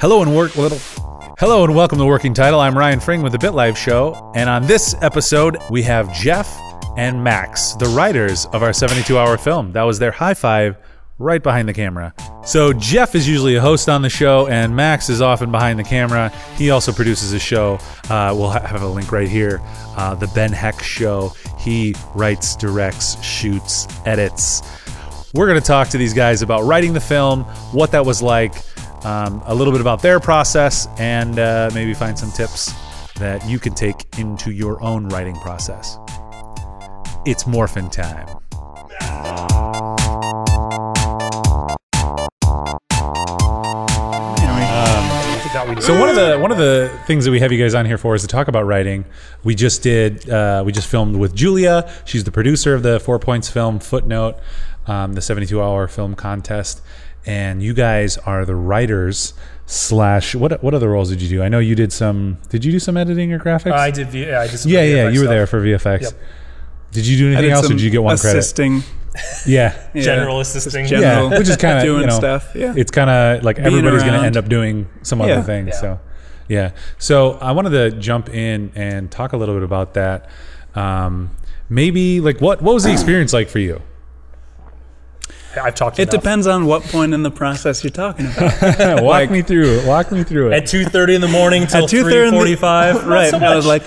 Hello and welcome to Working Title. I'm Ryan Fring with the BitLife Show, and on this episode we have Jeff and Max, the writers of our 72-hour film. That was their high five right behind the camera. So Jeff is usually a host on the show, and Max is often behind the camera. He also produces a show. We'll have a link right here. The Ben Heck Show. He writes, directs, shoots, edits. We're going to talk to these guys about writing the film, what that was like, a little bit about their process, and maybe find some tips that you can take into your own writing process. It's morphin' time. So one of the things that we have you guys on here for is to talk about writing. We just filmed with Julia. She's the producer of the 4 Points film Footnote, the 72-hour film contest. And you guys are the writers / what other roles did you do? I know you did some. Did you do some editing or graphics? I did. I did some. Yeah. VFX You were stuff. there for VFX. Yep. Did you do anything else, or did you get one assisting. credit? Yeah. General assisting. General. Yeah, which is kind of doing stuff. Yeah. It's kind of like everybody's going to around. end up doing some other thing. Yeah. So, yeah. So I wanted to jump in and talk a little bit about that. Maybe like what was the experience like for you? I've talked. It depends on what point in the process you're talking about. Walk me through it. At 2:30 in the morning till 3:45. Right. So I was like,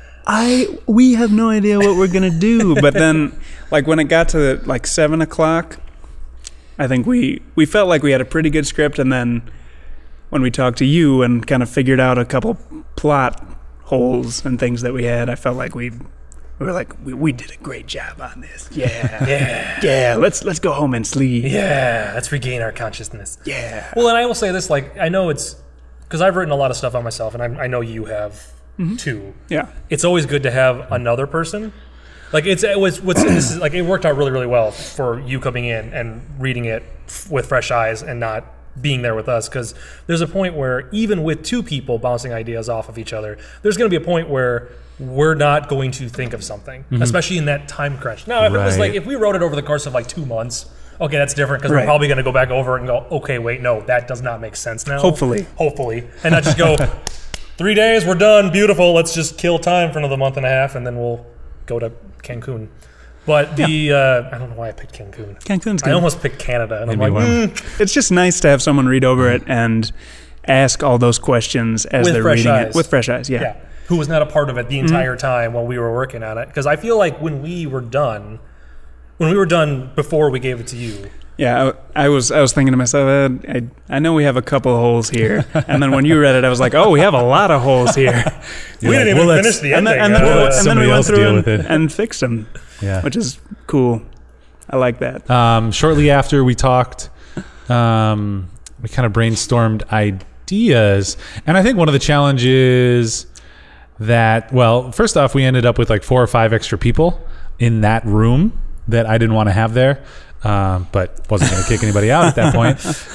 we have no idea what we're gonna do. But then, like when it got to like 7 o'clock, I think we felt like we had a pretty good script. And then when we talked to you and kind of figured out a couple plot holes and things that we had, I felt like we were like, we did a great job on this. Yeah. Let's go home and sleep. Yeah, let's regain our consciousness. Yeah. Well, and I will say this, like, I know it's because I've written a lot of stuff on myself, and I know you have too. Yeah. It's always good to have another person. Like this is like it worked out really, really well for you coming in and reading it with fresh eyes and not being there with us, because there's a point where even with two people bouncing ideas off of each other, there's going to be a point where we're not going to think of something, especially in that time crunch. Now, if it was like, if we wrote it over the course of like 2 months, okay, that's different, because we're probably going to go back over it and go, okay, wait, no, that does not make sense now. Hopefully. And not just go, 3 days, we're done, beautiful, let's just kill time for another month and a half, and then we'll go to Cancun. But I don't know why I picked Cancun. Cancun's good. I almost picked Canada, and I'm like, It's just nice to have someone read over it and ask all those questions as With they're fresh reading eyes. it. With fresh eyes, yeah, who was not a part of it the entire time while we were working on it. Because I feel like when we were done before we gave it to you. Yeah, I was thinking to myself, I know we have a couple holes here. And then when you read it, I was like, oh, we have a lot of holes here. We didn't even finish the ending. And then we went through with it. and fixed them, which is cool. I like that. Shortly after we talked, we kind of brainstormed ideas, and I think one of the challenges that, well, first off, we ended up with like 4 or 5 extra people in that room that I didn't want to have there, but wasn't going to kick anybody out at that point.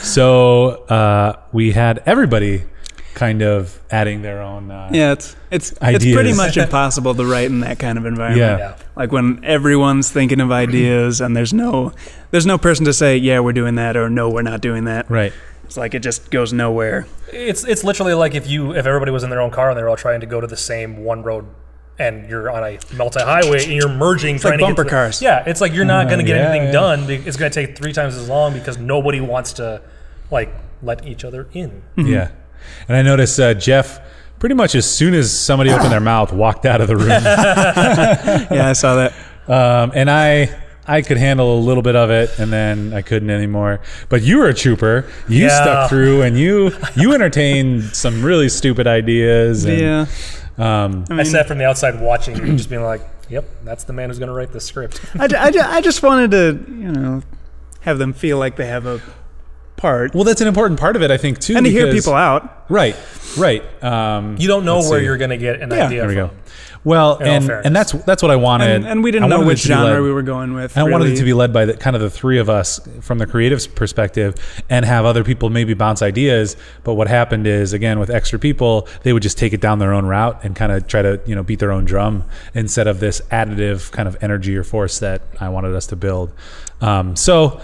So we had everybody kind of adding their own it's ideas. pretty much impossible to write in that kind of environment. Yeah. Like when everyone's thinking of ideas and there's no person to say, yeah, we're doing that, or no, we're not doing that. Right. It's like it just goes nowhere. It's literally like if everybody was in their own car and they're all trying to go to the same one road, and you're on a multi-highway and you're merging, trying like to bumper get cars. Yeah, it's like you're not going to get anything yeah. done. It's going to take 3 times as long because nobody wants to like let each other in. Yeah. And I noticed Jeff, pretty much as soon as somebody opened their mouth, walked out of the room. Yeah, I saw that. And I could handle a little bit of it, and then I couldn't anymore. But you were a trooper. You stuck through, and you entertained some really stupid ideas. And, I sat from the outside watching and just being like, yep, that's the man who's going to write this script. I just wanted to, have them feel like they have a part. Well, that's an important part of it, I think, too. And to hear people out. Right. You don't know where you're going to get an idea there we from. go. Well, and that's what I wanted. And we didn't know which genre we were going with. I wanted it to be led by the 3 of us from the creative perspective, and have other people maybe bounce ideas. But what happened is, again, with extra people, they would just take it down their own route and kind of try to beat their own drum instead of this additive kind of energy or force that I wanted us to build. So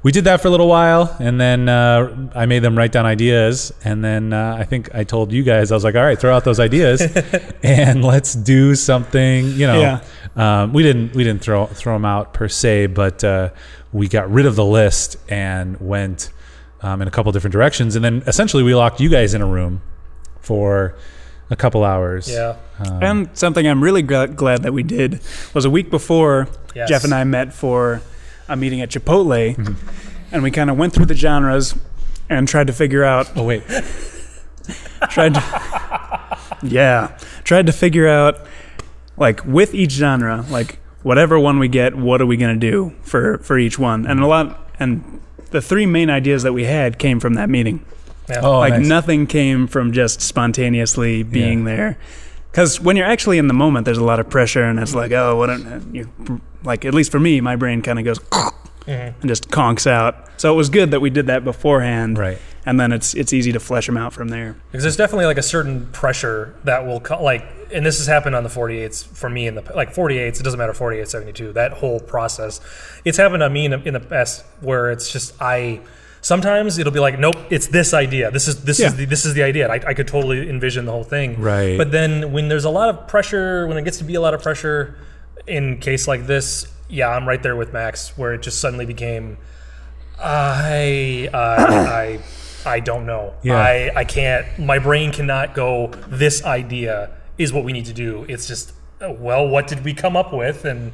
we did that for a little while, and then I made them write down ideas, and then I think I told you guys, I was like, all right, throw out those ideas, and let's do something. You know, we didn't throw them out per se, but we got rid of the list and went in a couple different directions, and then essentially we locked you guys in a room for a couple hours. Yeah. And something I'm really glad that we did was a week before Yes. Jeff and I met for a meeting at Chipotle, and we kind of went through the genres and tried to figure out. Oh wait, tried to figure out, like, with each genre, like, whatever one we get, what are we going to do for each one? And the three main ideas that we had came from that meeting. Yeah. oh, Like, nice. nothing came from just spontaneously being there. Because when you're actually in the moment, there's a lot of pressure, and it's like, oh, what? Like, at least for me, my brain kind of goes and just conks out. So it was good that we did that beforehand, Right. And then it's easy to flesh them out from there. Because there's definitely like a certain pressure that will and this has happened on the 48s for me in the 48s. It doesn't matter 48, 72. That whole process, it's happened on me in the past where it's just sometimes it'll be like, nope, it's this idea. This is the idea. I could totally envision the whole thing. Right. But then when there's a lot of pressure, when it gets to be a lot of pressure, in a case like this, yeah, I'm right there with Max, where it just suddenly became, I don't know. Yeah. I can't. My brain cannot go. This idea is what we need to do. It's just, well, what did we come up with? And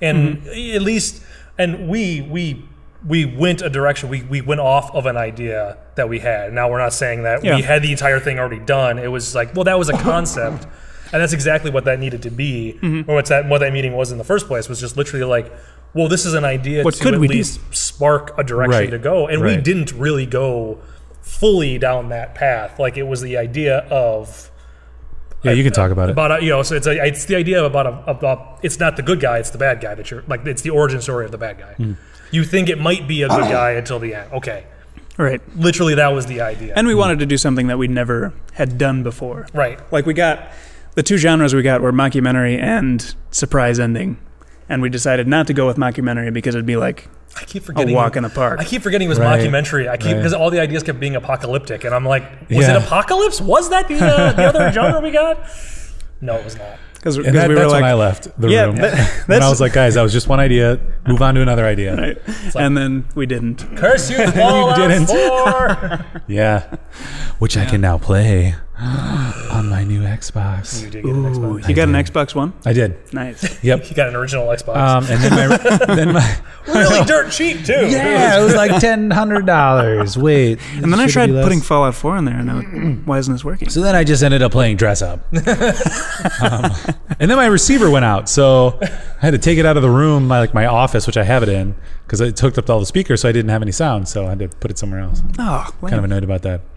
at least, and we went a direction. We went off of an idea that we had. Now we're not saying that we had the entire thing already done. It was like, well, that was a concept, and that's exactly what that needed to be. Or what that meeting was in the first place was just literally like, well, this is an idea What to could at we do? least spark a direction Right. to go, and we Right. didn't really go fully down that path. Like, it was the idea of Yeah, you can talk about it. so it's the idea about it's not the good guy, it's the bad guy that you're like, it's the origin story of the bad guy. You think it might be a good guy until the end. Okay, Right. literally that was the idea. And we wanted to do something that we never had done before. Right. Like, we got the two genres we got were mockumentary and surprise ending. And we decided not to go with mockumentary because it'd be like I keep a forgetting walk in the park. I keep forgetting it was Right. mockumentary. Right. Because all the ideas kept being apocalyptic, and I'm like, was Yeah. it apocalypse? Was that the other genre we got? No, it was not. Because And we were that's like, when I left the Yeah, room. that- When that's- I was like, guys, that was just one idea. Move on to another idea. right. And then we didn't. Curse you, Fallout didn't. 4. Yeah, which I can now play on my new Xbox. You did get an Xbox. You got an Xbox One? I did. Nice. Yep. You got an original Xbox. And then my Really dirt cheap too. it was like $1,000. Wait, And then I tried putting Fallout 4 in there, and why isn't this working? So then I just ended up playing dress up. And then my receiver went out, so I had to take it out of the room, my office, which I have it in, because it hooked up to all the speakers, so I didn't have any sound, so I had to put it somewhere else. Oh, Kind of annoyed about that.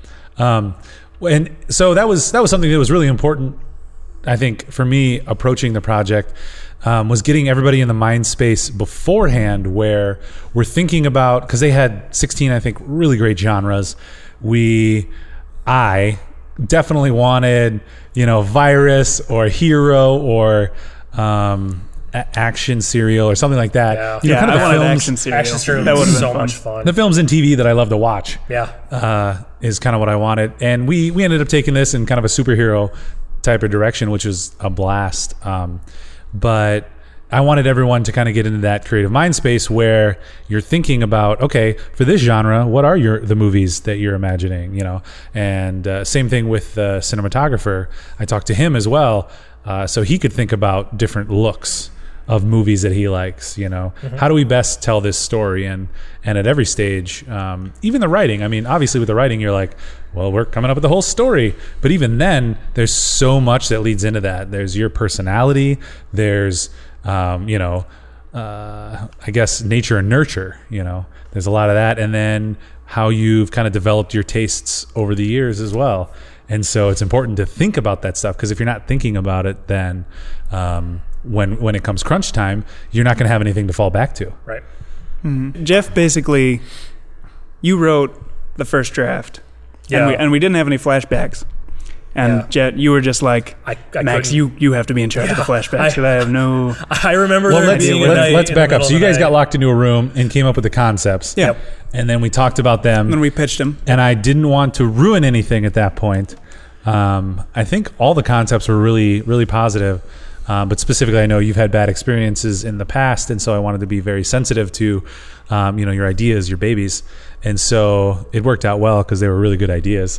And so that was something that was really important, I think, for me approaching the project, was getting everybody in the mind space beforehand where we're thinking about, because they had 16, I think, really great genres. I definitely wanted, virus or hero or action serial or something like that. Yeah. yeah, kind of I wanted films- action serial. Action serial That was would've been so fun. much fun. The films and TV that I love to watch. Yeah. Is kind of what I wanted. And we ended up taking this in kind of a superhero type of direction, which was a blast. But I wanted everyone to kind of get into that creative mind space where you're thinking about, okay, for this genre, what are the movies that you're imagining, And same thing with the cinematographer. I talked to him as well, so he could think about different looks of movies that he likes. How do we best tell this story? And at every stage, even the writing, I mean, obviously with the writing, you're like, well, we're coming up with the whole story, but even then there's so much that leads into that. There's your personality, there's I guess nature and nurture, there's a lot of that, and then how you've kind of developed your tastes over the years as well. And so it's important to think about that stuff, because if you're not thinking about it, then when it comes crunch time, you're not going to have anything to fall back to. Right. Jeff, basically, you wrote the first draft. Yeah. And we didn't have any flashbacks. And Jet, you were just like, I Max, couldn't- you have to be in charge of the flashbacks because I have no. I remember Well, there being a night let's in the back up. middle So you of the guys got night. locked into a room and came up with the concepts. Yeah. Yep. And then we talked about them. And then we pitched him. And I didn't want to ruin anything at that point. I think all the concepts were really, really positive. But specifically, I know you've had bad experiences in the past, and so I wanted to be very sensitive to, your ideas, your babies, and so it worked out well because they were really good ideas.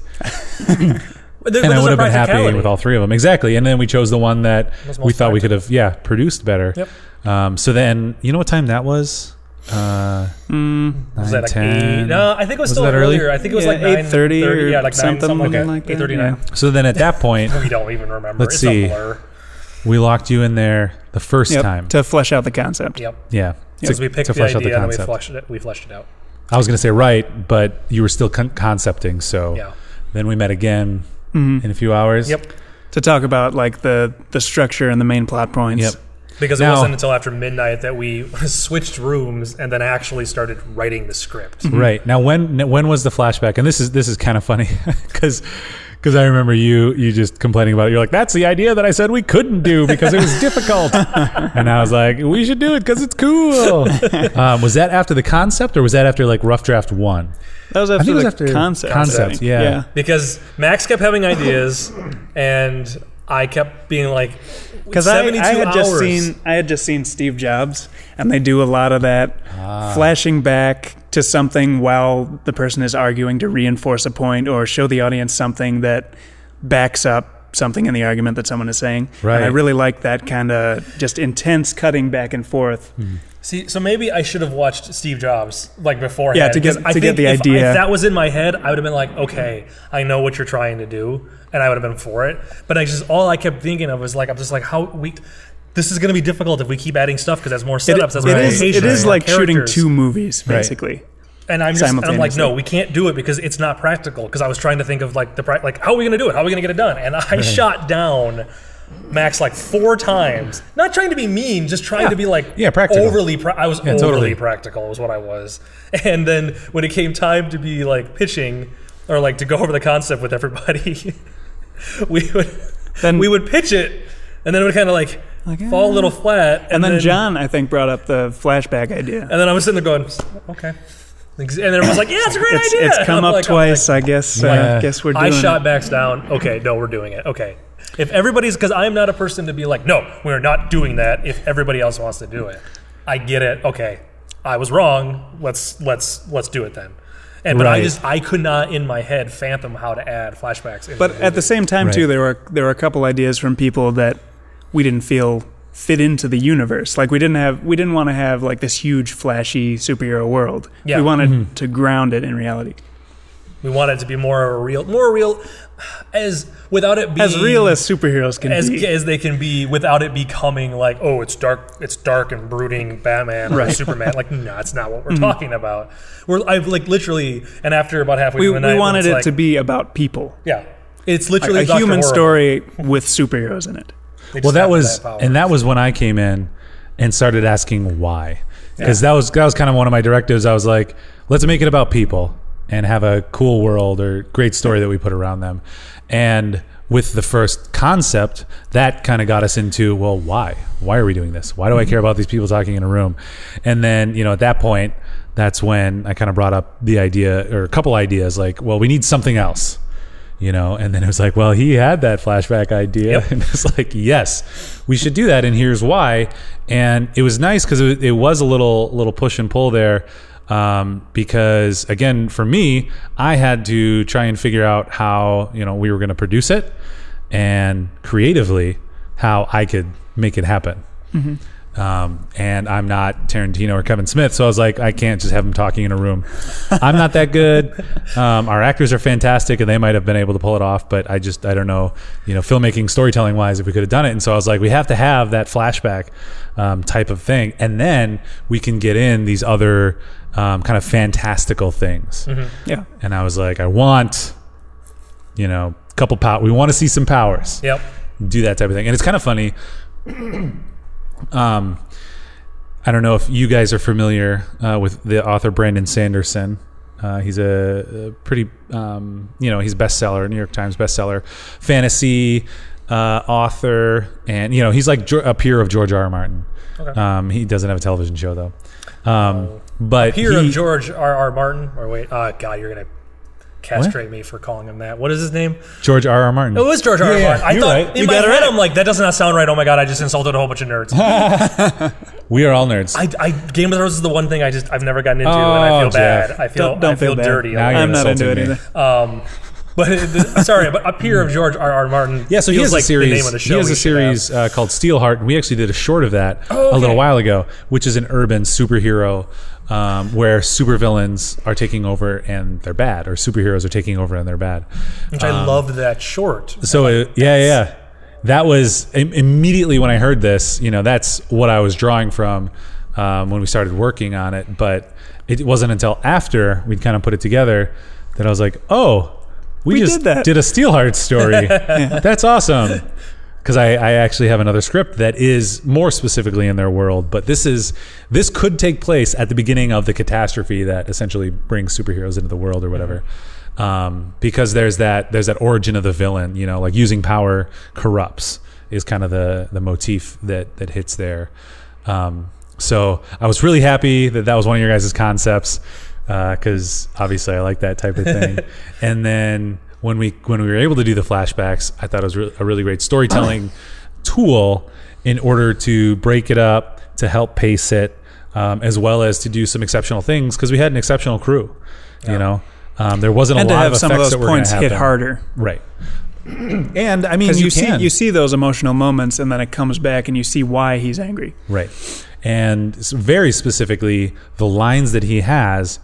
But And I would have been happy practicality. with all three of them. Exactly. And then we chose the one that Was we most thought we could have, produced better. Yep. So then, you know what time that was? Was that like 10. 8? No, I think it was Was still that early? earlier. I think it was Yeah, like 8:30 or 9:30. Yeah, like something like that. like that, 8:39. So then at that point, We don't even remember. Let's It's see. a blur. we locked you in there the first Yep, time. to flesh out the concept. Yep. Yeah. Because we picked to the flesh out idea and we concept. fleshed it out. I was going to say right, but you were still concepting. So Yeah. then we met again in a few hours. Yep. To talk about like the structure and the main plot points. Yep. Because it Now- wasn't until after midnight that we switched rooms and then actually started writing the script. Right. Now, when was the flashback? And this is kind of funny because I remember you just complaining about it. You're like, that's the idea that I said we couldn't do because it was difficult. And I was like, we should do it because it's cool. Was that after the concept or was that after like rough draft 1? That was I after think it was the after concept. concept, yeah. Because Max kept having ideas and I kept being like, Because I 72 had hours. just seen Steve Jobs, and they do a lot of that, flashing back to something while the person is arguing to reinforce a point or show the audience something that backs up something in the argument that someone is saying. Right. And I really like that kind of just intense cutting back and forth. See, so maybe I should have watched Steve Jobs like beforehand. Yeah, to get- 'cause I to get think the if idea. that was in my head, I would have been like, okay, I know what you're trying to do, and I would have been for it. But I just all I kept thinking of was like, I'm just like, how we. This is going to be difficult if we keep adding stuff because that's more setups. That's more It locations, is more like shooting characters. 2 movies, basically. And I'm like, simultaneously. no, we can't do it because it's not practical. Because I was trying to think of like how are we going to do it? How are we going to get it done? And I shot down Max like 4 times, not trying to be mean, just trying to be like practical. overly. I was overly totally. practical, was what I was. And then when it came time to be like pitching or like to go over the concept with everybody, we would pitch it, and then it would kind of like fall a little flat. And then John, I think, brought up the flashback idea. And then I was sitting there going, okay. And then everyone's like, yeah, it's a great idea. It's come I'm up like- twice, I guess. Guess we're doing I shot it. Max down. Okay, no, we're doing it. Okay. If everybody's, because I'm not a person to be like, no, we're not doing that if everybody else wants to do it. I get it. Okay. I was wrong. Let's do it then. And but Right. I could not in my head fathom how to add flashbacks into But the at the movie. same time, Right. too, there were a couple ideas from people that we didn't feel fit into the universe. Like we didn't want to have like this huge flashy superhero world. Yeah. We wanted to ground it in reality. We want it to be more real as without it being As real as superheroes can be. as they can be without it becoming like, oh, it's dark and brooding Batman or Right. Superman. Like, no, that's not what we're talking about. I've like literally, and after about halfway We through the night, wanted it's it like, to be about people. yeah, it's literally A Dr. human Horrible. story with superheroes in it. They just Well, that have was power. that was when I came in and started asking why, because that was kind of one of my directives. I was like, let's make it about people and have a cool world or great story that we put around them. And with the first concept, that kind of got us into, well, why? Why are we doing this? Why do I care about these people talking in a room? And then, at that point, that's when I kind of brought up the idea or a couple ideas like, well, we need something else. And then it was like, well, he had that flashback idea. Yep. And it's like, yes, we should do that. And here's why. And it was nice because it was a little push and pull there. Because again, for me, I had to try and figure out how, we were going to produce it and creatively how I could make it happen. Mm-hmm. And I'm not Tarantino or Kevin Smith, so I was like, I can't just have them talking in a room. I'm not that good. Our actors are fantastic, and they might have been able to pull it off, but I don't know, filmmaking, storytelling wise, if we could have done it. And so I was like, we have to have that flashback type of thing, and then we can get in these other kind of fantastical things. Mm-hmm. Yeah. And I was like, I want, couple we want to see some powers. Yep. Do that type of thing, and it's kind of funny. I don't know if you guys are familiar with the author Brandon Sanderson. He's a pretty, he's a bestseller, New York Times bestseller, fantasy author, and he's like a peer of George R. R. Martin. Okay. He doesn't have a television show though. But peer of George R. R. Martin. Or wait, God, you're gonna castrate me for calling him that. What is his name? George R. R. Martin. It was George R. R. Martin. I thought right. in my head, I'm like, that does not sound right. Oh my God, I just insulted a whole bunch of nerds. We are all nerds. Game of Thrones is the one thing I've never gotten into, and I feel bad. I feel bad. dirty. I'm not into it either. But a peer of George R. R. Martin. Yeah, so he has like a series. The name of the show he has a series called Steelheart, and we actually did a short of that a little while ago, which is an urban superhero where supervillains are taking over and they're bad, or superheroes are taking over and they're bad. Which I loved that short. So that was immediately when I heard this. That's what I was drawing from when we started working on it. But it wasn't until after we'd kind of put it together that I was like, oh. We just did a Steelheart story. That's awesome. Because I actually have another script that is more specifically in their world, but this could take place at the beginning of the catastrophe that essentially brings superheroes into the world or whatever. Because there's that origin of the villain, like using power corrupts is kind of the motif that hits there. So I was really happy that was one of your guys' concepts. Because obviously I like that type of thing. And then when we were able to do the flashbacks, I thought it was a really great storytelling tool in order to break it up, to help pace it, as well as to do some exceptional things, because we had an exceptional crew. There wasn't a lot of effects some of those that were points hit happen. harder, right? And I mean, you see those emotional moments, and then it comes back, and you see why he's angry, right? And very specifically, the lines that he has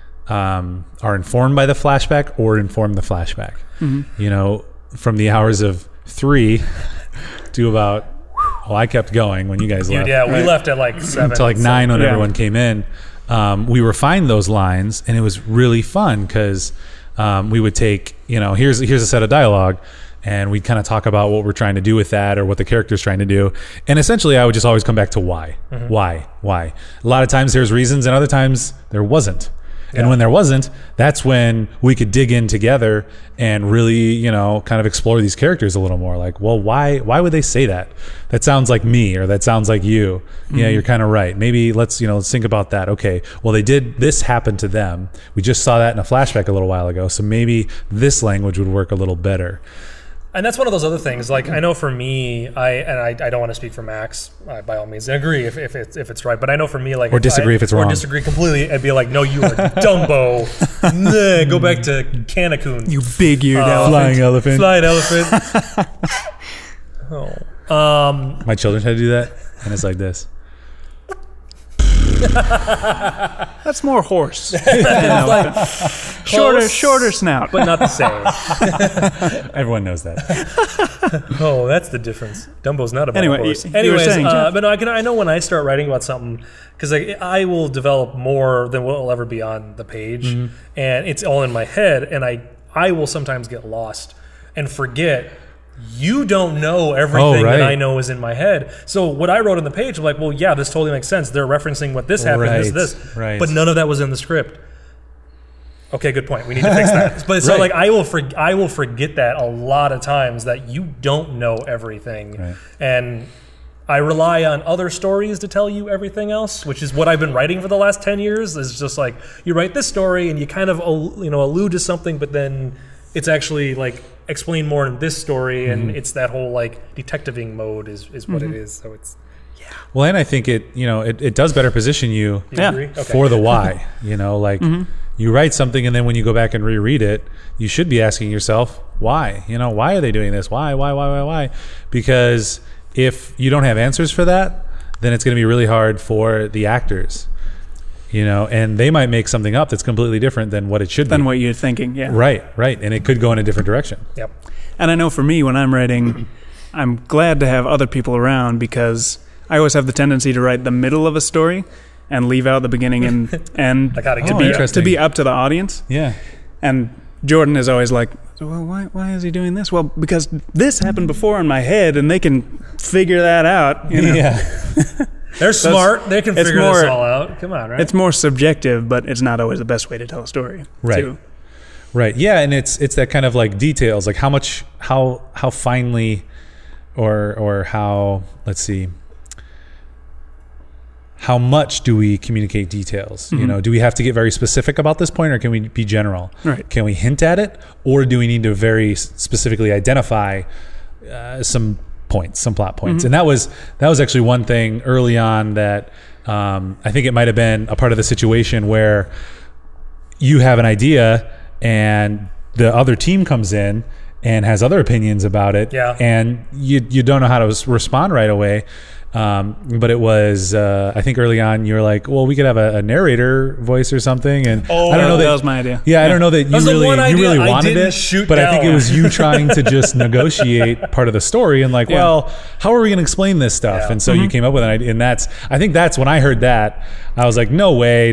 are informed by the flashback or inform the flashback. Mm-hmm. From the hours of 3 to about, I kept going when you guys left. Yeah, we left at like 7. To like 9 when everyone came in. We refined those lines, and it was really fun because we would take, here's a set of dialogue, and we'd kind of talk about what we're trying to do with that or what the character's trying to do. And essentially, I would just always come back to why. Mm-hmm. Why? A lot of times there's reasons, and other times there wasn't. And when there wasn't, that's when we could dig in together and really, kind of explore these characters a little more. Like, well, why would they say that? That sounds like me, or that sounds like you. Mm-hmm. Yeah, you're kind of right. Maybe let's think about that. Okay, well, this happened to them. We just saw that in a flashback a little while ago. So maybe this language would work a little better. And that's one of those other things. Like, I know for me, I don't want to speak for Max. By all means, I agree if it's right. But I know for me, like, or disagree if it's wrong, or disagree completely, I'd be like, no, you are Dumbo. Nah, go back to Cancun. You big-eared elephant. Flying elephant. My children had to do that, and it's like this. That's more horse. Shorter snout, but not the same. Everyone knows that. Oh, that's the difference. Dumbo's not about horse. Anyways, but I know when I start writing about something, because I will develop more than what will ever be on the page, mm-hmm. and it's all in my head, and I will sometimes get lost and forget. You don't know everything that I know is in my head. So what I wrote on the page, I'm like, well, yeah, this totally makes sense. They're referencing what this happened, this. Right. But none of that was in the script. Okay, good point. We need to fix that. But so like I will forget that a lot of times, that you don't know everything. Right. And I rely on other stories to tell you everything else, which is what I've been writing for the last 10 years. Is just like, you write this story and you kind of allude to something, but then it's actually like explain more in this story, and mm-hmm. it's that whole like detectiving mode is what mm-hmm. it is. So it's well, and I think it does better position you for the why. Mm-hmm. You write something, and then when you go back and reread it, you should be asking yourself why. Why are they doing this? Why? Because if you don't have answers for that, then it's going to be really hard for the actors. And they might make something up that's completely different than what it should be. Than what you're thinking, yeah. Right. And it could go in a different direction. Yep. And I know for me, when I'm writing, I'm glad to have other people around, because I always have the tendency to write the middle of a story and leave out the beginning and end to be up to the audience. Yeah. And Jordan is always like, well, why is he doing this? Well, because this happened before in my head, and they can figure that out. Yeah. They're smart. They can figure this all out. come on, right? It's more subjective, but it's not always the best way to tell a story. Right. Too. Right. Yeah, and it's that kind of like details, like how finely, or how, let's see, how much do we communicate details? You know, do we have to get very specific about this point, or can we be general? Right. Can we hint at it, or do we need to very specifically identify some points, some plot points? And that was actually one thing early on that I think it might have been a part of the situation where you have an idea and the other team comes in and has other opinions about it, and you don't know how to respond right away. But it was, I think early on you were like, well, we could have a narrator voice or something. And I don't know that was my idea. Yeah, I don't know that you really wanted it, but I think it was you trying to just negotiate part of the story and like, well, how are we going to explain this stuff? And so you came up with an idea, and I think that's when I heard that, I was like, no way.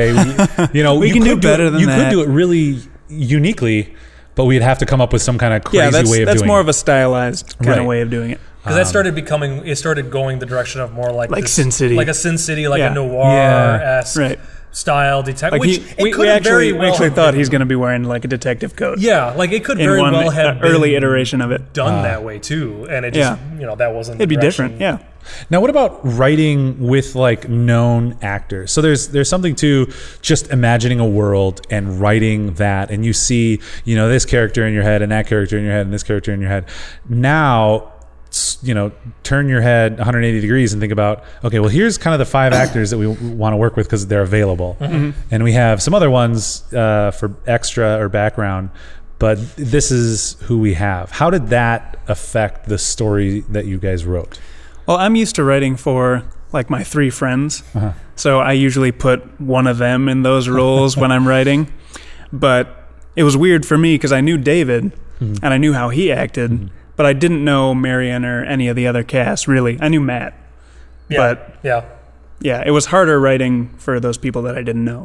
We can do better than that. You could do it really uniquely, but we'd have to come up with some kind of crazy way of doing it. That's more of a stylized kind of way of doing it. Because that started going the direction of more like Sin City, like a Sin City, like a noir-esque style detective. Like we actually thought he's going to be wearing like a detective coat. Yeah, like it could very well have been early iteration of it done that way too, and it just that wasn't. It'd be different, yeah. Now, what about writing with like known actors? So there's something to just imagining a world and writing that, and you see, this character in your head and that character in your head and this character in your head. Now, turn your head 180 degrees and think about, okay, well, here's kind of the 5 actors that we want to work with because they're available, and we have some other ones for extra or background, but this is who we have. How did that affect the story that you guys wrote? Well, I'm used to writing for like my 3 friends, so I usually put one of them in those roles when I'm writing. But it was weird for me because I knew David and I knew how he acted, but I didn't know Marion or any of the other cast, really. I knew Matt. But it was harder writing for those people that I didn't know.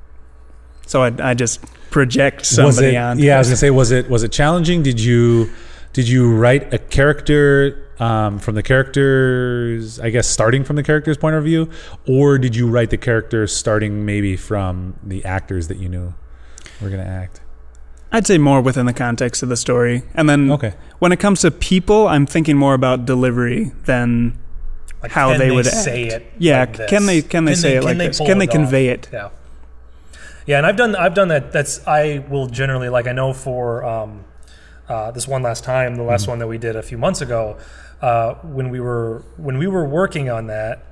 So I just project somebody on. Yeah, I was going to say, was it challenging? Did you write a character from the characters, I guess, starting from the character's point of view, or did you write the character starting maybe from the actors that you knew were going to act? I'd say more within the context of the story. And then when it comes to people, I'm thinking more about delivery than like how they would say act. It yeah, like this? Can they say it like this? Can they convey it? Yeah, and I've done that. I will generally, like, I know for this one last time, the last one that we did a few months ago, when we were working on that,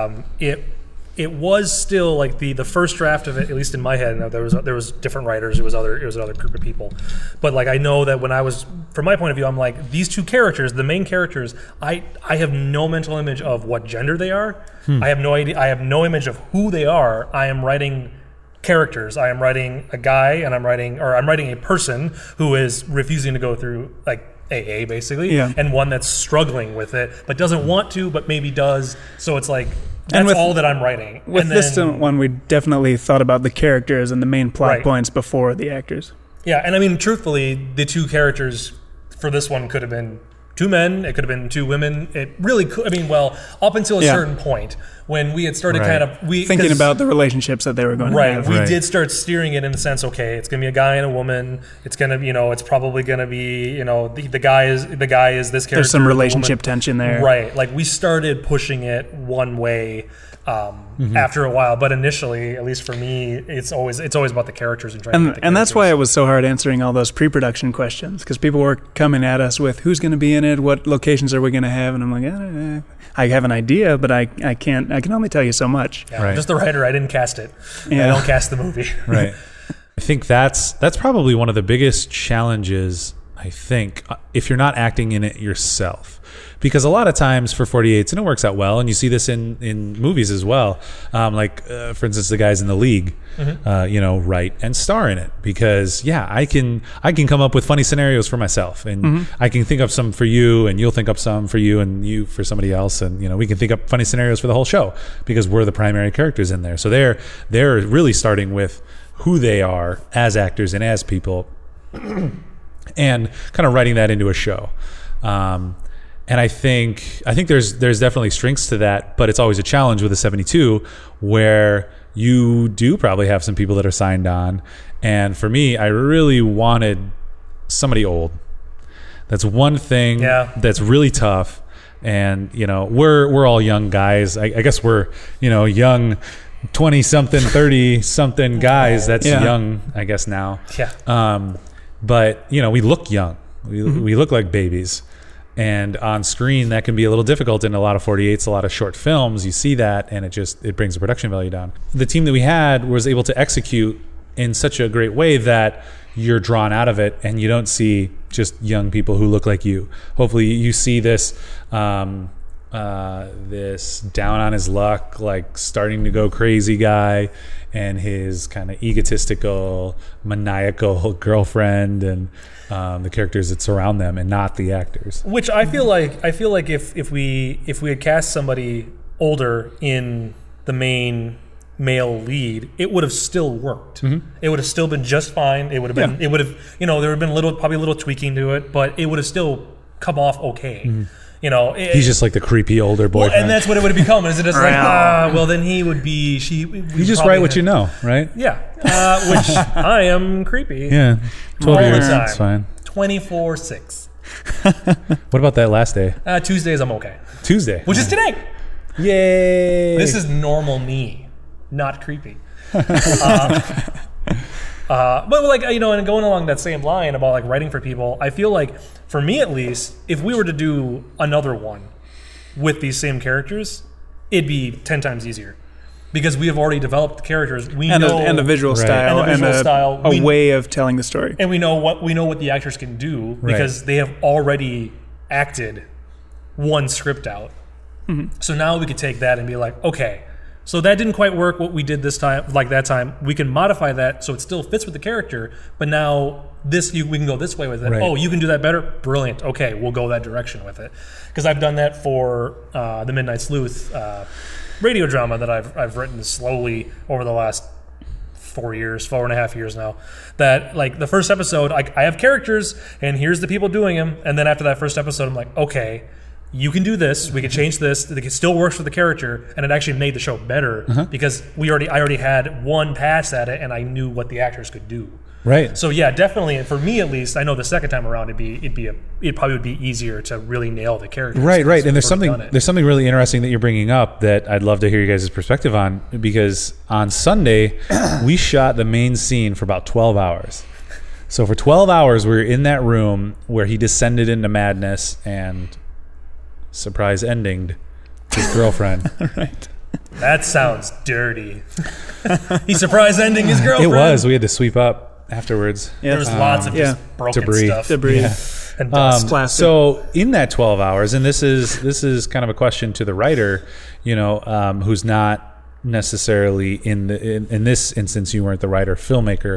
it was still like the first draft of it, at least in my head. There was different writers. It was another group of people, but like I know that when I was, from my point of view, I'm like, these 2 characters, the main characters, I have no mental image of what gender they are. I have no idea. I have no image of who they are. I am writing characters. I am writing a guy, and I'm writing a person who is refusing to go through like AA basically, and one that's struggling with it but doesn't want to, but maybe does. So it's like. That's all that I'm writing. With this one, we definitely thought about the characters and the main plot points before the actors. Yeah, and I mean, truthfully, the 2 characters for this one could have been 2 men. It could have been 2 women. It really could. I mean, well, up until a certain point when we had started thinking about the relationships that they were going to have. We did start steering it in the sense, okay, it's going to be a guy and a woman. It's going to, it's probably going to be, the guy is this character. There's some relationship tension there, right? Like we started pushing it one way after a while, but initially, at least for me, it's always about the characters and trying to get the characters. That's why it was so hard answering all those pre-production questions, because people were coming at us with who's going to be in it, what locations are we going to have, and I'm like, I have an idea, but I can only tell you so much. Yeah, I'm just the writer. I didn't cast it. I don't cast the movie. Right. I think that's probably one of the biggest challenges, I think, if you're not acting in it yourself. Because a lot of times for 48s, and it works out well, and you see this in movies as well, for instance, the guys in The League, write and star in it. Because, I can come up with funny scenarios for myself, and I can think up some for you, and you'll think up some for you, and you for somebody else, and, we can think up funny scenarios for the whole show, because we're the primary characters in there. So they're really starting with who they are as actors and as people, and kind of writing that into a show. And I think there's definitely strengths to that, but it's always a challenge with a 72 where you do probably have some people that are signed on. And for me, I really wanted somebody old. That's one thing that's really tough. And, you know, we're all young guys. I guess we're, you know, young 20-something, 30-something guys. That's young, I guess, now. Yeah. But, you know, we look young. We look like babies. And on screen, that can be a little difficult in a lot of 48s, a lot of short films. You see that, and it brings the production value down. The team that we had was able to execute in such a great way that you're drawn out of it, and you don't see just young people who look like you. Hopefully, you see this this down on his luck, like starting to go crazy guy, and his kind of egotistical, maniacal girlfriend, and the characters that surround them, and not the actors. Which I feel like if we had cast somebody older in the main male lead, it would have still worked. It would have still been just fine. It would have been. It would have. You know, there would have been probably a little tweaking to it, but it would have still come off okay. You know, he's just like the creepy older boyfriend. Well, and that's what it would have become. Is it just like, well, then he would be. You just write what you know, right? Yeah, which I am creepy. Yeah, 12 all years. the time. That's fine. 24/6. What about that last day? Tuesdays, I'm okay. Tuesday, which is today. Yay! This is normal me, not creepy. But like, you know, and going along that same line about like writing for people, I feel like for me at least, if we were to do another one with these same characters, it'd be 10 times easier because we have already developed the characters. We know a visual style and a way of telling the story, and we know what the actors can do because they have already acted one script out. So now we could take that and be like, okay, so that didn't quite work what we did this time, like that time. We can modify that so it still fits with the character, but now we can go this way with it. Right. Oh, you can do that better? Brilliant. Okay, we'll go that direction with it. Because I've done that for the Midnight Sleuth radio drama that I've written slowly over the last 4.5 years now. That like the first episode, I have characters and here's the people doing them, and then after that first episode, I'm like, okay, you can do this. We can change this. It still works for the character, and it actually made the show better because I already had one pass at it, and I knew what the actors could do. Right. So yeah, definitely. For me, at least, I know the second time around, it probably would be easier to really nail the characters. Right. And there's something really interesting that you're bringing up that I'd love to hear you guys' perspective on, because on Sunday we shot the main scene for about 12 hours. So for 12 hours, we were in that room where he descended into madness and surprise ending his girlfriend. Right. That sounds dirty. He surprise ending his girlfriend. It was. We had to sweep up afterwards. Yeah. There was lots of just broken debris. Yeah. And dust. So in that 12 hours, and this is kind of a question to the writer, you know, who's not necessarily in this instance, you weren't the writer, filmmaker.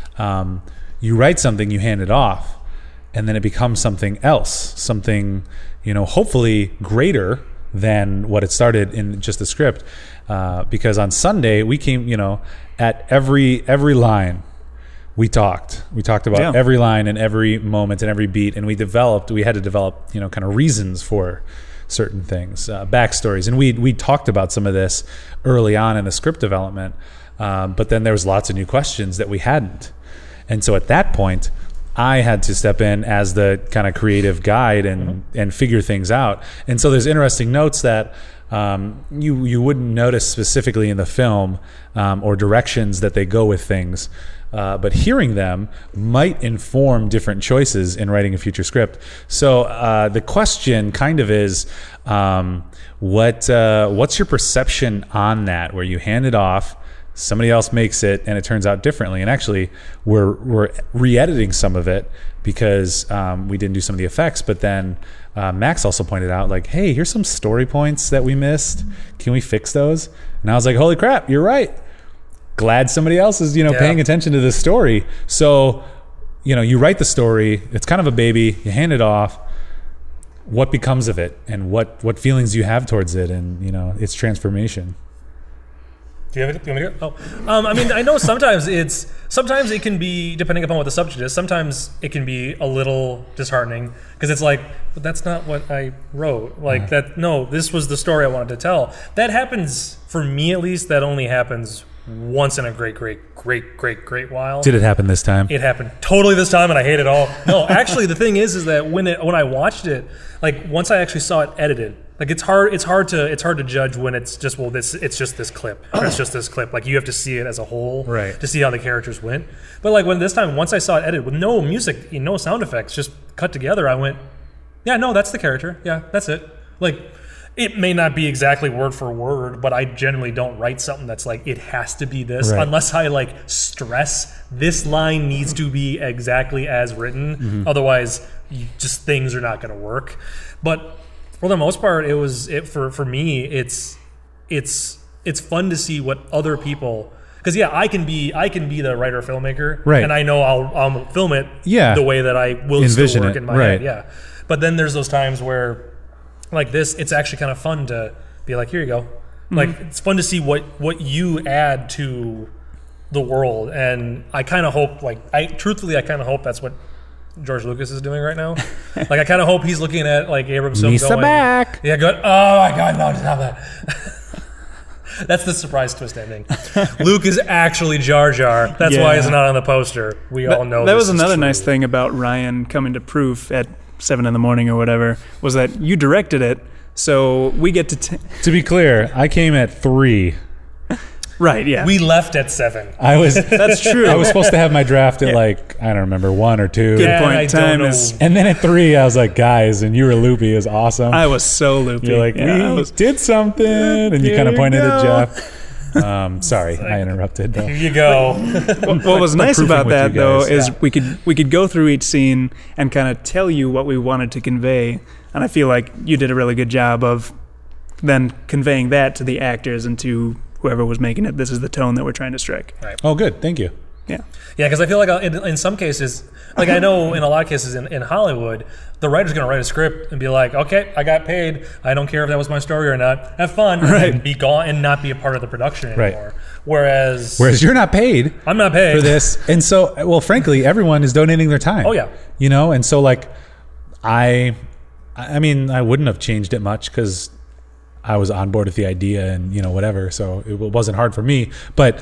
You write something, you hand it off, and then it becomes something else, something, you know, hopefully greater than what it started in just the script. Because on Sunday we came, you know, at every line we talked about every line and every moment and every beat, and we had to develop, you know, kind of reasons for certain things, backstories, and we talked about some of this early on in the script development, but then there was lots of new questions that we hadn't, and so at that point I had to step in as the kind of creative guide and figure things out. And so there's interesting notes that you wouldn't notice specifically in the film, or directions that they go with things. But hearing them might inform different choices in writing a future script. So the question kind of is, what's your perception on that, where you hand it off, somebody else makes it, and it turns out differently? And actually, we're re-editing some of it because we didn't do some of the effects. But then Max also pointed out, like, hey, here's some story points that we missed. Can we fix those? And I was like, holy crap, you're right. Glad somebody else is, you know, paying attention to this story. So, you know, you write the story. It's kind of a baby. You hand it off. What becomes of it, and what feelings you have towards it, and, you know, its transformation. Do you want me to go? Oh, I mean, I know sometimes it can be, depending upon what the subject is, sometimes it can be a little disheartening because it's like, but that's not what I wrote. Like this was the story I wanted to tell. That happens, for me at least, that only happens once in a great while. Did it happen this time? It happened totally this time, and I hate it all. No, actually, the thing is that when I watched it, like once I actually saw it edited, like it's hard to judge when it's just it's just this clip. Or it's just this clip. Like you have to see it as a whole, right, to see how the characters went. But like when this time, once I saw it edited with no music, no sound effects, just cut together, I went, yeah, no, that's the character. Yeah, that's it. Like. It may not be exactly word for word, but I generally don't write something that's like, it has to be this, unless I like stress this line needs to be exactly as written. Mm-hmm. Otherwise, things are not going to work. But for the most part, for me, it's fun to see what other people, because I can be the writer filmmaker, right, and I know I'll film it, the way that I will envision still work it in my head, yeah. But then there's those times where. Like this, it's actually kind of fun to be like, here you go. Mm-hmm. Like it's fun to see what you add to the world, and I kind of hope, I kind of hope that's what George Lucas is doing right now. Like I kind of hope he's looking at like Abrams film going, back. Yeah, good. Oh my God, no, stop that. That's the surprise twist ending. Luke is actually Jar Jar. That's why he's not on the poster. We all know that was another nice thing about Ryan coming to proof at 7 a.m. or whatever, was that you directed it, so we get to be clear, I came at 3. Right, yeah. We left at 7. That's true. I was supposed to have my draft at I don't remember, 1 or 2. Good point. Time is. And then at 3, I was like, guys, and you were loopy, is awesome. I was so loopy. You're like, we did something, and you kind of pointed at Jeff. Sorry, I interrupted. Though. Here you go. What was nice about that, though, is we could go through each scene and kind of tell you what we wanted to convey, and I feel like you did a really good job of then conveying that to the actors and to whoever was making it. This is the tone that we're trying to strike. Right. Oh, good. Thank you. Yeah. Yeah, because I feel like in some cases, like I know in a lot of cases in Hollywood, the writer's going to write a script and be like, okay, I got paid. I don't care if that was my story or not. Have fun. And be gone and not be a part of the production anymore. Whereas you're not paid. I'm not paid. For this. And so, well, frankly, everyone is donating their time. Oh, yeah. And so like I mean, I wouldn't have changed it much because I was on board with the idea and, whatever. So it wasn't hard for me. But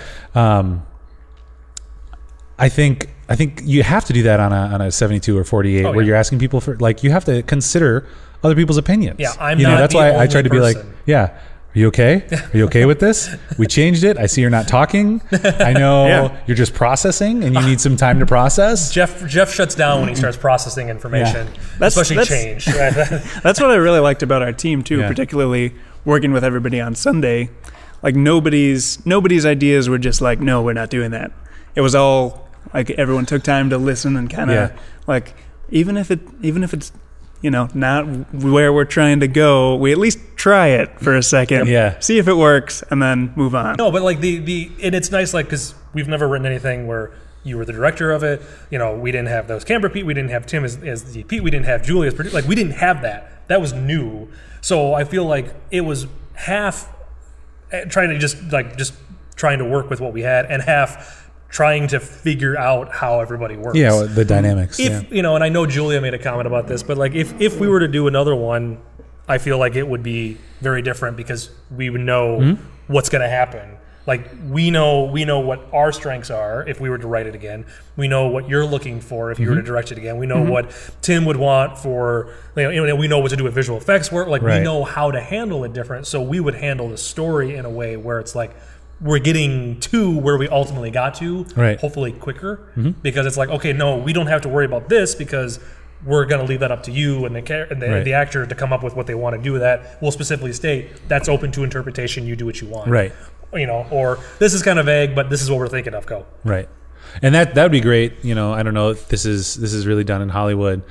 I think you have to do that on a 72 or 48 where you're asking people for, like, you have to consider other people's opinions. Yeah, I'm not that's the why only I tried to be like, person. yeah, are you okay? Are you okay with this? We changed it. I see you're not talking. I know you're just processing and you need some time to process. Jeff shuts down when he starts processing information, especially change. That's what I really liked about our team too, particularly working with everybody on Sunday. Like nobody's ideas were just like, no, we're not doing that. It was all like everyone took time to listen and kind of like even if it's not where we're trying to go, we at least try it for a second, see if it works, and then move on. No, but like and it's nice, like because we've never written anything where you were the director of it. We didn't have those camera Pete, we didn't have Tim as the DP, we didn't have Julie as producer. Like we didn't have that. That was new. So I feel like it was half trying to trying to work with what we had, and half trying to figure out how everybody works. Yeah, the dynamics. And I know Julia made a comment about this, but like if we were to do another one, I feel like it would be very different because we would know what's going to happen. Like we know what our strengths are if we were to write it again. We know what you're looking for if you were to direct it again. We know what Tim would want for, we know what to do with visual effects work. Like we know how to handle it different. So we would handle the story in a way where it's like, we're getting to where we ultimately got to, hopefully quicker, because it's like, okay, no, we don't have to worry about this because we're going to leave that up to you and the actor to come up with what they want to do with that. We'll specifically state that's open to interpretation. You do what you want, right? Or this is kind of vague, but this is what we're thinking of. Go right, and that would be great. I don't know if this is really done in Hollywood,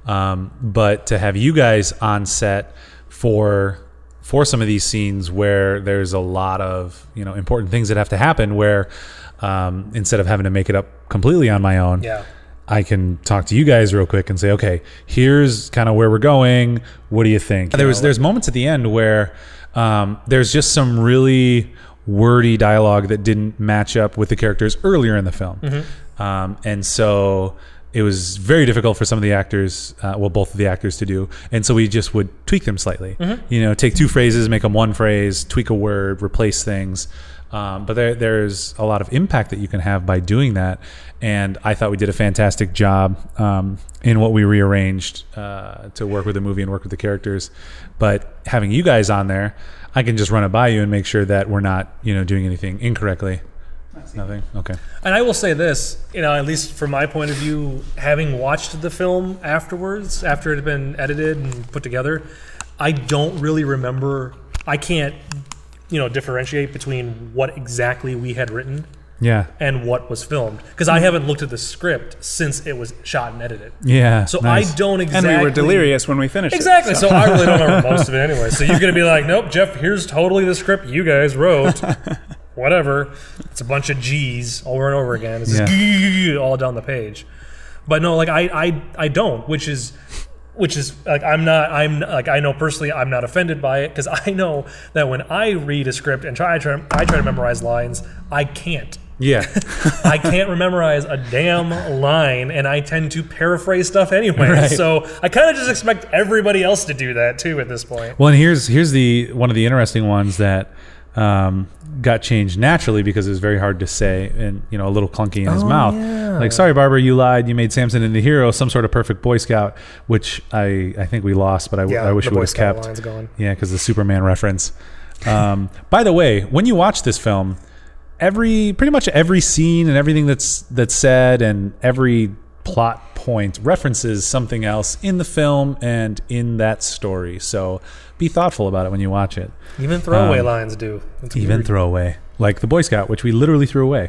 but to have you guys on set for some of these scenes where there's a lot of important things that have to happen, where instead of having to make it up completely on my own, I can talk to you guys real quick and say, okay, here's kind of where we're going. What do you think? There's moments at the end where there's just some really wordy dialogue that didn't match up with the characters earlier in the film. And so it was very difficult for some of the actors, both of the actors to do. And so we just would tweak them slightly. You know, take two phrases, make them one phrase, tweak a word, replace things. But there's a lot of impact that you can have by doing that. And I thought we did a fantastic job in what we rearranged to work with the movie and work with the characters. But having you guys on there, I can just run it by you and make sure that we're not, you know, doing anything incorrectly. Nothing? Okay. And I will say this, you know, at least from my point of view, having watched the film afterwards, after it had been edited and put together, I don't really remember. I can't, you know, differentiate between what exactly we had written Yeah. and what was filmed, because I haven't looked at the script since it was shot and edited. Yeah. So nice. I don't exactly. And we were delirious when we finished Exactly. it. So I really don't remember most of it anyway. So you're going to be like, nope, Jeff, here's totally the script you guys wrote. Whatever. It's a bunch of G's over and over again. It's just all down the page. But no, like I don't, which is like I'm like, I know personally I'm not offended by it, because I know that when I read a script and I try to memorize lines, I can't. Yeah. I can't memorize a damn line, and I tend to paraphrase stuff anyway. Right. So I kind of just expect everybody else to do that too at this point. Well, and here's the one of the interesting ones that got changed naturally because it was very hard to say and, you know, a little clunky in his mouth. Yeah. Like, sorry, Barbara, you lied. You made Samson into the hero, some sort of perfect Boy Scout, which I think we lost, but I wish the we Boy would have Scout kept. line's going. Yeah, because the Superman reference. By the way, when you watch this film, pretty much every scene and everything that's said and every plot point references something else in the film and in that story. So be thoughtful about it when you watch it. Even throwaway lines do. It's Even weird. throwaway, like the Boy Scout, which we literally threw away.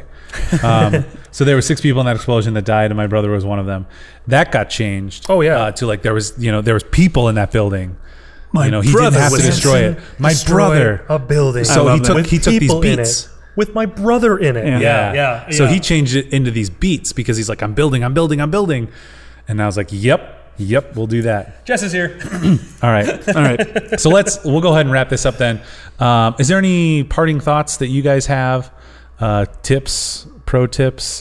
So there were 6 people in that explosion that died, and my brother was one of them. That got changed. Oh, yeah. To like there was people in that building. My he didn't brother have to was destroy it. My Destroy brother. a building. So love he that. took With these people in beats. it. With my brother in it. Yeah. Yeah. So he changed it into these beats because he's like, I'm building. And I was like, yep, we'll do that. Jess is here. All right. So we'll go ahead and wrap this up then. Is there any parting thoughts that you guys have? Pro tips?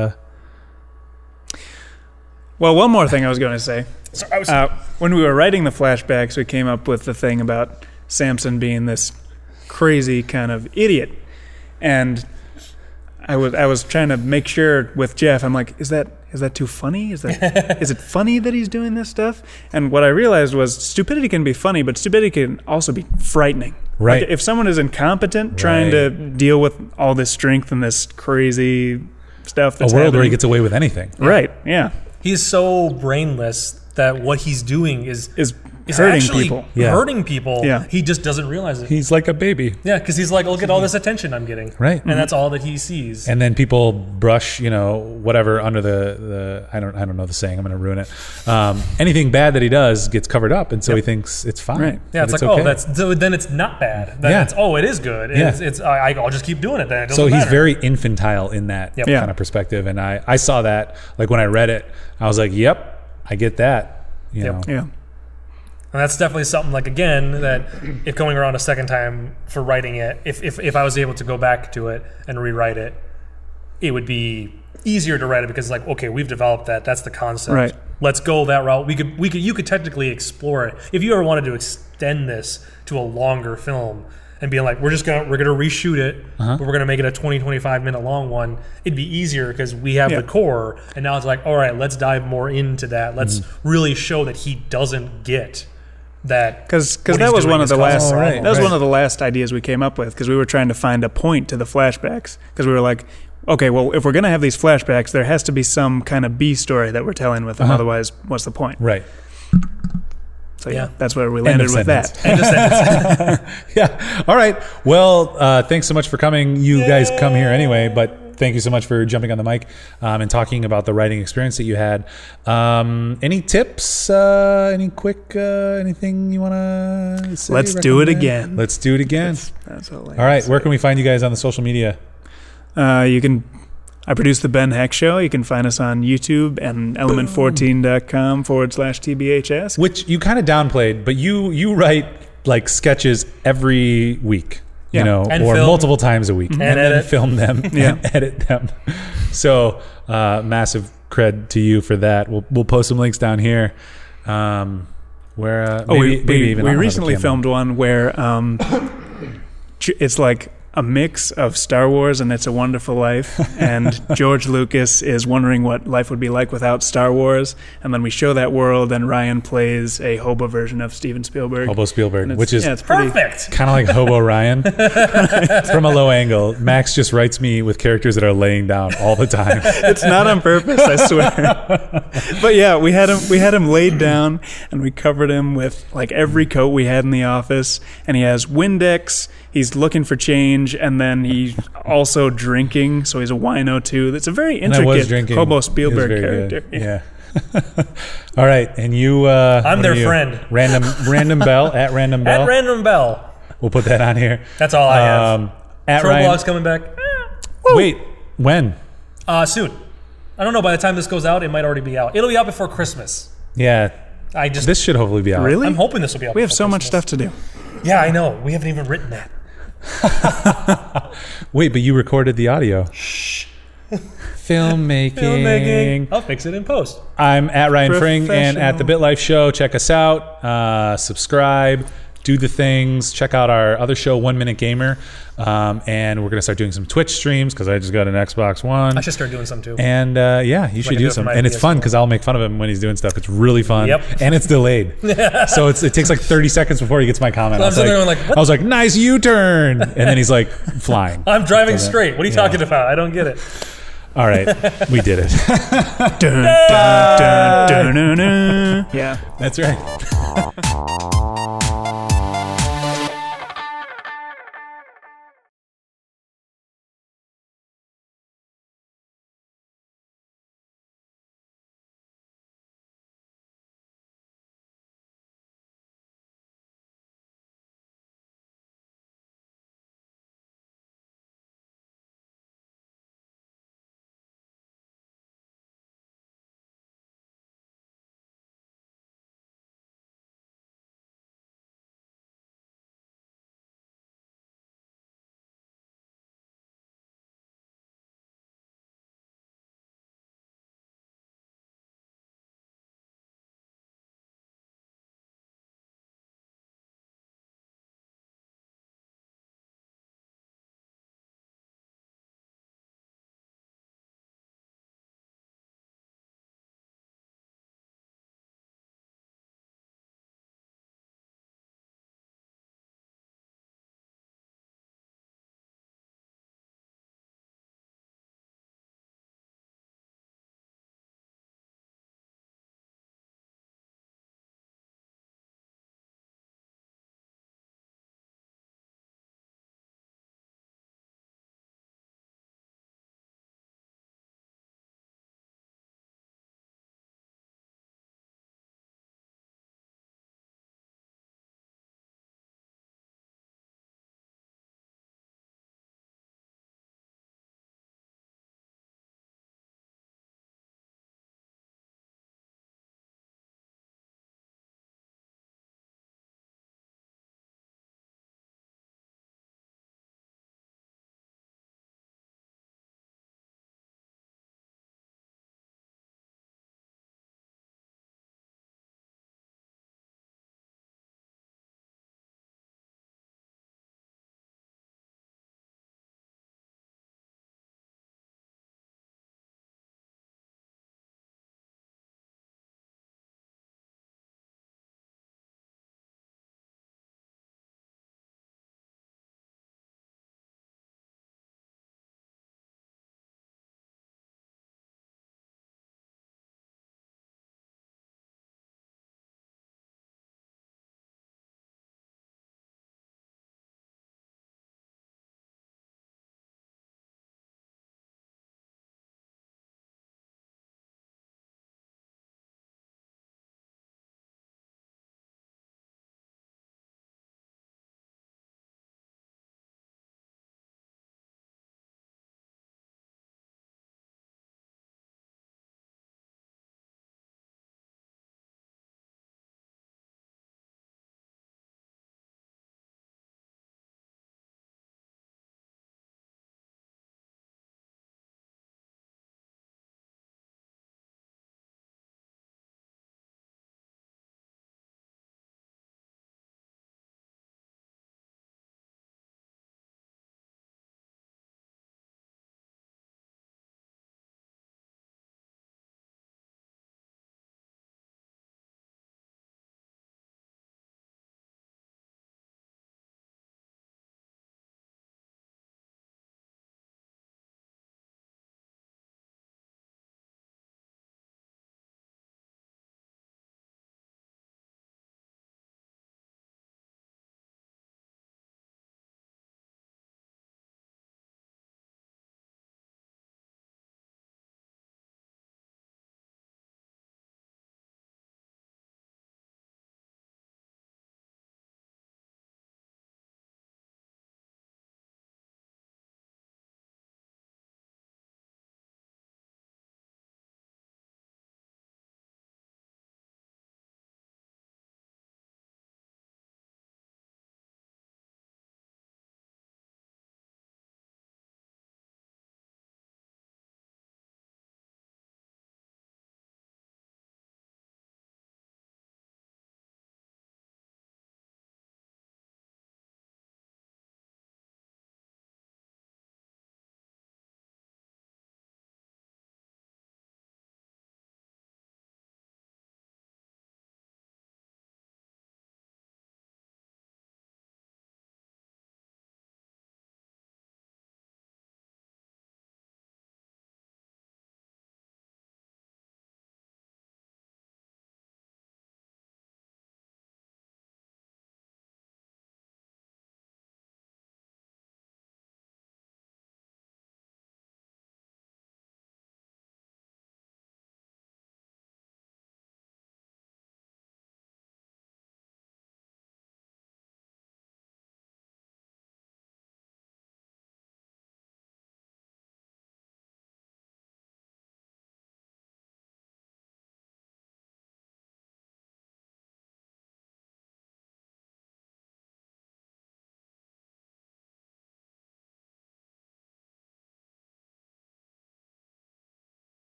Well, one more thing I was going to say. So I was, When we were writing the flashbacks, we came up with the thing about Samson being this crazy kind of idiot. And I was trying to make sure with Jeff, I'm like, is that too funny? Is it funny that he's doing this stuff? And what I realized was stupidity can be funny, but stupidity can also be frightening. Right. Like if someone is incompetent trying to deal with all this strength and this crazy stuff that's A world where he happening. gets away with anything. Right, yeah. he's so brainless that what he's doing is Hurting actually people. Yeah. hurting people. Yeah. He just doesn't realize it. He's like a baby. Yeah, because he's like, look at all this attention I'm getting. Right. And that's all that he sees. And then people brush, whatever under the I don't know the saying. I'm going to ruin it. Anything bad that he does gets covered up, and so he thinks it's fine. Right. Yeah, it's like, okay. then it's not bad. Then Yeah. it is good. Yeah. I'll just keep doing it then. It So doesn't he's matter. very infantile in that Yep. Yeah. kind of perspective, and I saw that. Like when I read it, I was like, "Yep, I get that." You Yep. know. Yeah. And that's definitely something, like, again, that if going around a second time for writing it, if I was able to go back to it and rewrite it, it would be easier to write it because, like, okay, we've developed that. That's the concept. Right. Let's go that route. You could technically explore it. If you ever wanted to extend this to a longer film and be like, we're gonna reshoot it, but we're gonna make it a 20-25 minute long one, it'd be easier because we have the core, and now it's like, all right, let's dive more into that. Let's really show that he doesn't get that, Because what that he's was doing one of is the causing last problems. that was right. one of the last ideas we came up with, because we were trying to find a point to the flashbacks, because we were like, okay, well, if we're going to have these flashbacks, there has to be some kind of B story that we're telling with them. Otherwise, what's the point? Right. So Yeah. that's where we End landed of with sentence. that. And just Yeah. All right. Well, thanks so much for coming. You guys come here anyway, but thank you so much for jumping on the mic and talking about the writing experience that you had. Any tips? Any quick anything you want to say? Let's do it recommend? again. Let's do it again. That's all. All right. Where can we find you guys on the social media? I produce the Ben Heck Show. You can find us on YouTube and element14.com/TBHS. Which you kind of downplayed, but you write like sketches every week. you Yeah. know, And or film. multiple times a week, and then edit. film them Yeah. and edit them. So massive cred to you for that. We'll post some links down here. Where maybe even we I'll have a recently camera. filmed one where it's like a mix of Star Wars and It's a Wonderful Life, and George Lucas is wondering what life would be like without Star Wars, and then we show that world, and Ryan plays a hobo version of Steven Spielberg. Hobo Spielberg, And it's- which is yeah, it's pretty. Perfect. kind of like Hobo Ryan from a low angle. Max just writes me with characters that are laying down all the time. It's not on purpose, I swear. But yeah, we had him laid down, and we covered him with like every coat we had in the office, and he has Windex. He's looking for change, and then he's also drinking, so he's a wino too. It's a very And I was intricate drinking. Hobo It was Spielberg very character. good. Yeah. All right, and you. I'm what their are you? friend. Random Bell at Random Bell. At Random Bell. We'll put that on here. That's all I have. At Troll Ryan. Blog's coming back. Wait, when? Soon. I don't know. By the time this goes out, it might already be out. It'll be out before Christmas. Yeah, I just. this should hopefully be out. Really? I'm hoping this will be out. We have before so much Christmas. stuff to do. Yeah, I know. We haven't even written that. Wait, but you recorded the audio. Filmmaking. I'll fix it in post. I'm at Ryan Fring and at the Professional. BitLife Show. Check us out. Subscribe. Do the things. Check out our other show, 1 Minute Gamer. And we're going to start doing some Twitch streams because I just got an Xbox One. I should start doing some too. And yeah, you should can do do it some. from my And it's PS4. fun because I'll make fun of him when he's doing stuff. It's really fun. Yep. And it's delayed. So it takes like 30 seconds before he gets my comment. I'm sitting there going like, what? I was like, nice U-turn. And then he's like, flying. I'm driving So that- straight. What are you yeah. talking about? I don't get it. All right. We did it. Dun, dun, dun, dun, dun, dun. Yeah. That's right.